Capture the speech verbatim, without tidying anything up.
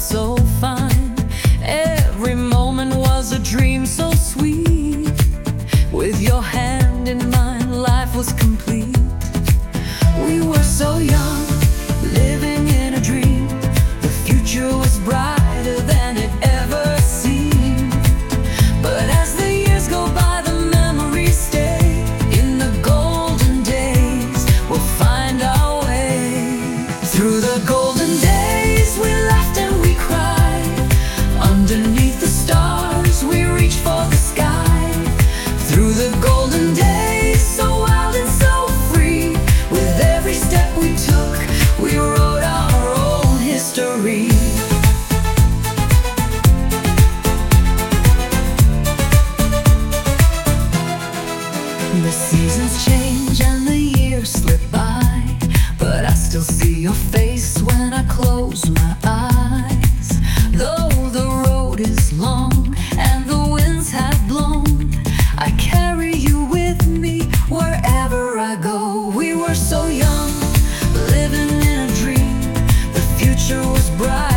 so fine. Every moment was a dream so sweet. With your hand in mine, life was complete. We were so young, living in a dream. The future was brighter than it ever seemed. But as the years go by, the memories stay. In the golden days, we'll find our way. Through the golden days, we laughed and we cried. Underneath the stars, we reached for the sky. Through the golden days, so wild and so free. With every step we took, we wrote our own history. The seasons change and the years slip by, but I still see your face when I close my eyes. Though the road is long and the winds have blown, I carry you with me wherever I go. We were so young, living in a dream. The future was bright.